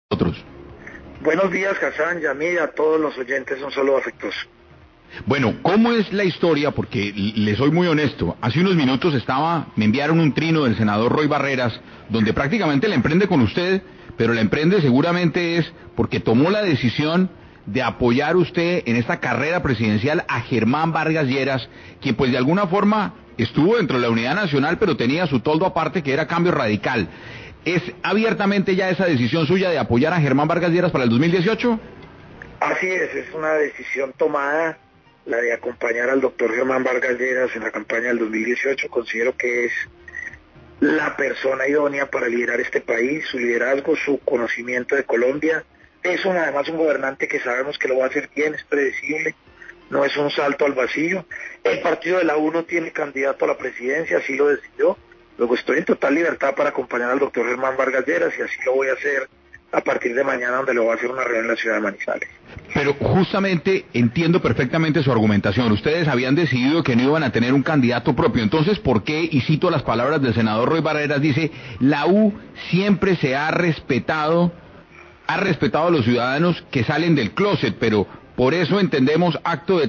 Otros. Buenos días, Hassan, Yamid, a todos los oyentes, un saludo afectuoso. Bueno, ¿cómo es la historia? Porque le soy muy honesto. Hace unos minutos me enviaron un trino del senador Roy Barreras, donde prácticamente la emprende con usted, pero la emprende seguramente es porque tomó la decisión de apoyar usted en esta carrera presidencial a Germán Vargas Lleras, quien pues de alguna forma estuvo dentro de la Unidad Nacional, pero tenía su toldo aparte que era Cambio Radical. ¿Es abiertamente ya esa decisión suya de apoyar a Germán Vargas Lleras para el 2018? Así es una decisión tomada, la de acompañar al doctor Germán Vargas Lleras en la campaña del 2018. Considero que es la persona idónea para liderar este país, su liderazgo, su conocimiento de Colombia. Es además un gobernante que sabemos que lo va a hacer bien, es predecible, no es un salto al vacío. El partido de la U no tiene candidato a la presidencia, así lo decidió. Luego estoy en total libertad para acompañar al doctor Germán Vargas Lleras y así lo voy a hacer a partir de mañana, donde lo voy a hacer una reunión en la ciudad de Manizales. Pero justamente entiendo perfectamente su argumentación. Ustedes habían decidido que no iban a tener un candidato propio. Entonces, ¿por qué? Y cito las palabras del senador Roy Barreras, dice, la U siempre se ha respetado a los ciudadanos que salen del closet, pero por eso entendemos acto de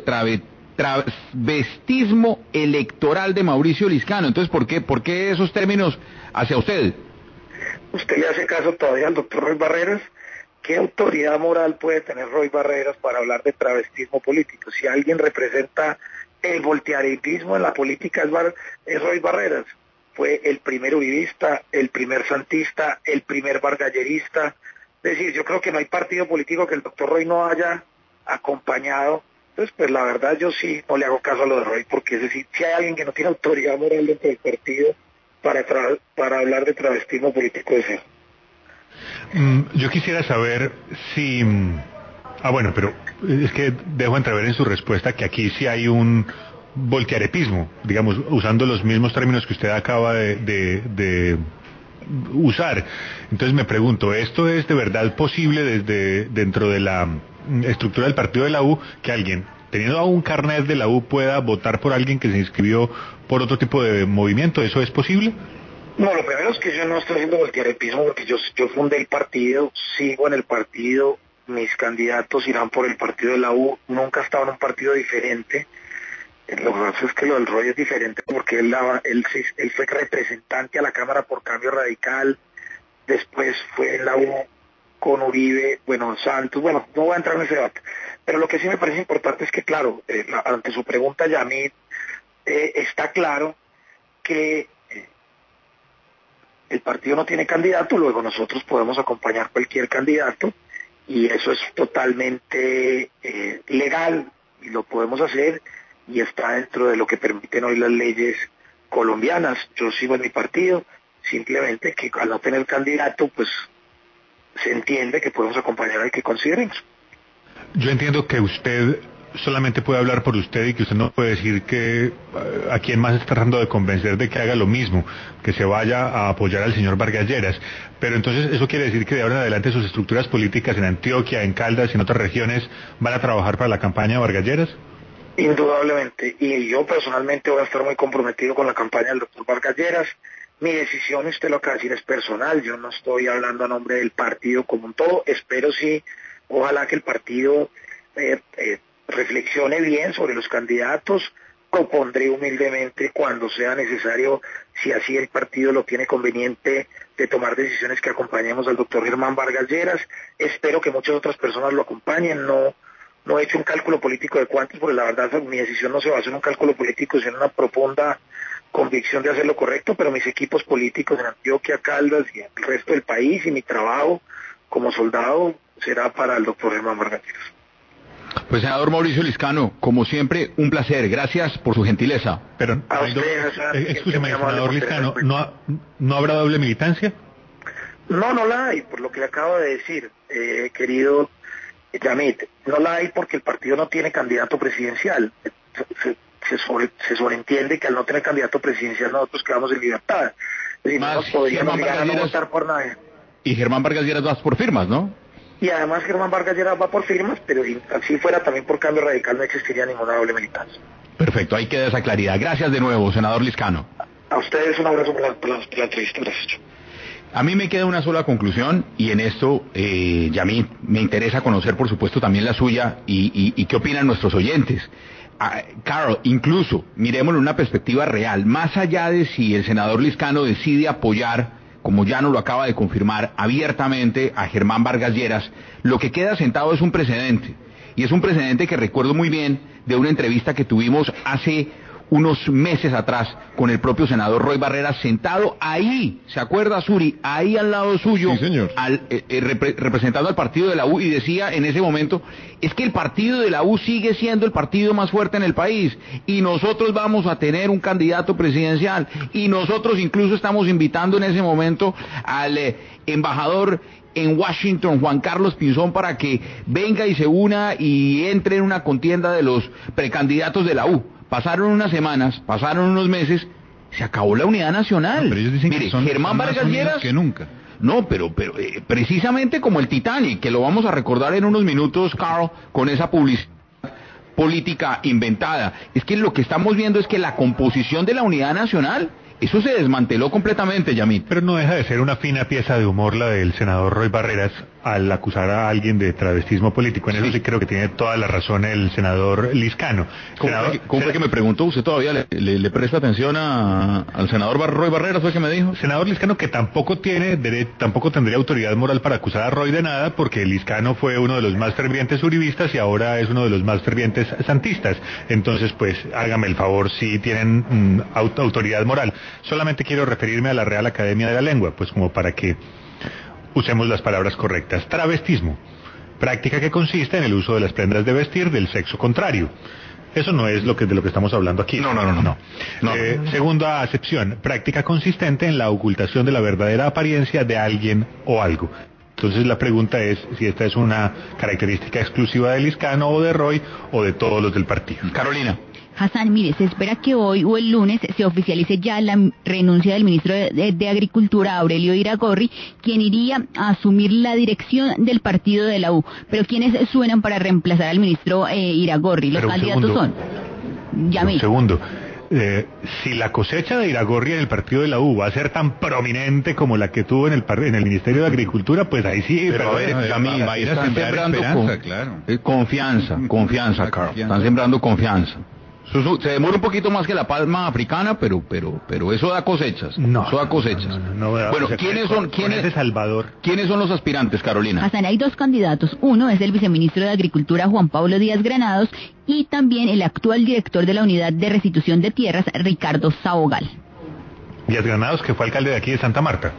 travestismo electoral de Mauricio Liscano. Entonces, ¿por qué esos términos hacia usted? ¿Usted le hace caso todavía al doctor Roy Barreras? ¿Qué autoridad moral puede tener Roy Barreras para hablar de travestismo político? Si alguien representa el voltearetismo en la política es Roy Barreras. Fue el primer uribista, el primer santista, el primer vargallerista. Es decir, yo creo que no hay partido político que el doctor Roy no haya acompañado. Entonces, pues la verdad yo sí no le hago caso a lo de Roy, porque es decir, si hay alguien que no tiene autoridad moral dentro del partido para hablar de travestismo político de ser. Yo quisiera saber si... bueno, pero es que dejo entrever en su respuesta que aquí sí hay un voltearepismo, digamos, usando los mismos términos que usted acaba de usar. Entonces me pregunto, ¿esto es de verdad posible desde dentro de la estructura del partido de la U, que alguien, teniendo un carnet de la U, pueda votar por alguien que se inscribió por otro tipo de movimiento? ¿Eso es posible? No, lo primero es que yo no estoy haciendo voltearepismo porque yo fundé el partido, sigo en el partido, mis candidatos irán por el partido de la U, nunca he estado en un partido diferente. Lo que pasa es que lo del Roy es diferente porque él fue representante a la Cámara por Cambio Radical, después fue en la U con Uribe, Santos, no voy a entrar en ese debate. Pero lo que sí me parece importante es que, claro, ante su pregunta, Yamid, está claro que el partido no tiene candidato, luego nosotros podemos acompañar cualquier candidato y eso es totalmente legal y lo podemos hacer y está dentro de lo que permiten hoy las leyes colombianas. Yo sigo en mi partido, simplemente que al no tener candidato, pues se entiende que podemos acompañar al que consideremos. Yo entiendo que usted solamente puede hablar por usted y que usted no puede decir que a quién más está tratando de convencer de que haga lo mismo, que se vaya a apoyar al señor Vargas Lleras. Pero entonces eso quiere decir que de ahora en adelante sus estructuras políticas en Antioquia, en Caldas y en otras regiones van a trabajar para la campaña de Vargas Lleras. Indudablemente, y yo personalmente voy a estar muy comprometido con la campaña del doctor Vargas Lleras. Mi decisión, usted lo acaba de decir, es personal, yo no estoy hablando a nombre del partido como un todo, espero sí, ojalá que el partido reflexione bien sobre los candidatos, propondré humildemente cuando sea necesario, si así el partido lo tiene conveniente, de tomar decisiones que acompañemos al doctor Germán Vargas Lleras. Espero que muchas otras personas lo acompañen, no he hecho un cálculo político de cuántos, porque la verdad mi decisión no se basa en un cálculo político, sino en una profunda convicción de hacer lo correcto, pero mis equipos políticos en Antioquia, Caldas y el resto del país y mi trabajo como soldado será para el doctor Germán Vargas Lleras. Pues senador Mauricio Liscano, como siempre, un placer. Gracias por su gentileza. Pero, escúcheme, senador Liscano, ¿no habrá doble militancia? No la hay, por lo que le acabo de decir, querido Yamid, no la hay porque el partido no tiene candidato presidencial. Se sobreentiende que al no tener candidato presidencial nosotros quedamos en libertad. Es decir, no nos podríamos llegar a no votar por nadie. Y Germán Vargas Lleras va por firmas, ¿no? Y además Germán Vargas Lleras va por firmas, pero si así fuera también por Cambio Radical no existiría ninguna doble militancia. Perfecto, ahí queda esa claridad. Gracias de nuevo, senador Liscano. A ustedes un abrazo por la entrevista. Gracias. A mí me queda una sola conclusión, y en esto, Yamit, me interesa conocer, por supuesto, también la suya y qué opinan nuestros oyentes. Carol, incluso, mirémoslo en una perspectiva real, más allá de si el senador Lizcano decide apoyar, como ya nos lo acaba de confirmar abiertamente, a Germán Vargas Lleras, lo que queda sentado es un precedente. Y es un precedente que recuerdo muy bien de una entrevista que tuvimos hace unos meses atrás con el propio senador Roy Barreras sentado ahí, ¿se acuerda, Suri? Ahí al lado suyo, sí, señor. Representando al partido de la U, y decía en ese momento, es que el partido de la U sigue siendo el partido más fuerte en el país y nosotros vamos a tener un candidato presidencial y nosotros incluso estamos invitando en ese momento al embajador en Washington, Juan Carlos Pinzón, para que venga y se una y entre en una contienda de los precandidatos de la U. Pasaron unas semanas, pasaron unos meses, se acabó la unidad nacional. No, pero ellos dicen mire, que son Germán más Vargas unidos Lleras que nunca. No, pero precisamente como el Titanic, que lo vamos a recordar en unos minutos, Carl, con esa publicidad política inventada. Es que lo que estamos viendo es que la composición de la unidad nacional, eso se desmanteló completamente, Yamit. Pero no deja de ser una fina pieza de humor la del senador Roy Barreras al acusar a alguien de travestismo político. En eso sí creo que tiene toda la razón el senador Lizcano. ¿Cómo fue que me preguntó? ¿Usted todavía le presta atención al senador Roy Barreras? ¿Fue que me dijo? Senador Lizcano, que tampoco tendría autoridad moral para acusar a Roy de nada, porque Lizcano fue uno de los más fervientes uribistas y ahora es uno de los más fervientes santistas. Entonces, pues, hágame el favor, si tienen autoridad moral. Solamente quiero referirme a la Real Academia de la Lengua, pues como para que usemos las palabras correctas. Travestismo, práctica que consiste en el uso de las prendas de vestir del sexo contrario. Eso no es de lo que estamos hablando aquí. No. Segunda acepción, práctica consistente en la ocultación de la verdadera apariencia de alguien o algo. Entonces la pregunta es si esta es una característica exclusiva de Lizcano o de Roy o de todos los del partido. Carolina. Hassan, mire, se espera que hoy o el lunes se oficialice ya la renuncia del ministro de Agricultura, Aurelio Iragorri, quien iría a asumir la dirección del partido de la U. Pero ¿quiénes suenan para reemplazar al ministro Iragorri? Los candidatos son... Un segundo. Si la cosecha de Iragorri en el partido de la U va a ser tan prominente como la que tuvo en el Ministerio de Agricultura, pues ahí sí. Pero ahí están sembrando confianza, Carl. Están sembrando confianza. Se demora un poquito más que la palma africana, pero eso da cosechas. Eso da cosechas. No, bueno, ¿quiénes son los aspirantes, Carolina? Hassan, hay dos candidatos. Uno es el viceministro de Agricultura, Juan Pablo Díaz Granados, y también el actual director de la Unidad de Restitución de Tierras, Ricardo Sabogal. Díaz Granados, que fue alcalde de aquí de Santa Marta.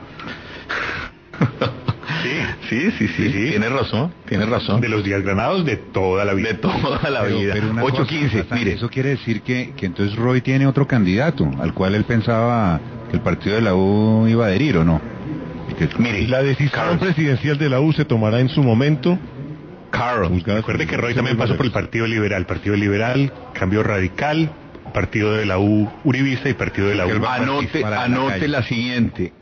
Sí, tienes razón. De los Díaz Granados de toda la vida. De toda la vida. Pero 8-15, mire. Eso quiere decir que entonces Roy tiene otro candidato, al cual él pensaba que el partido de la U iba a adherir, ¿o no? Mire, la decisión presidencial de la U se tomará en su momento. Recuerde que Roy también pasó por el Partido Liberal. Partido Liberal, Cambio Radical, Partido de la U Uribista y Partido de la U. Anote la siguiente.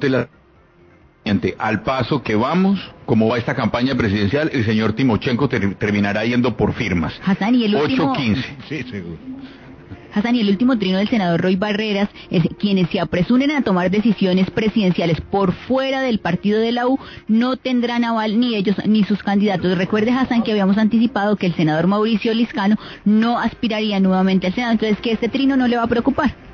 Al paso que vamos, como va esta campaña presidencial, el señor Timochenko terminará yendo por firmas. Hassan, y el último... 8-15. Sí, seguro. Hassan, y el último trino del senador Roy Barreras es: quienes se apresuren a tomar decisiones presidenciales por fuera del partido de la U no tendrán aval ni ellos ni sus candidatos. Recuerde, Hassan, que habíamos anticipado que el senador Mauricio Lizcano no aspiraría nuevamente al Senado, entonces que este trino no le va a preocupar.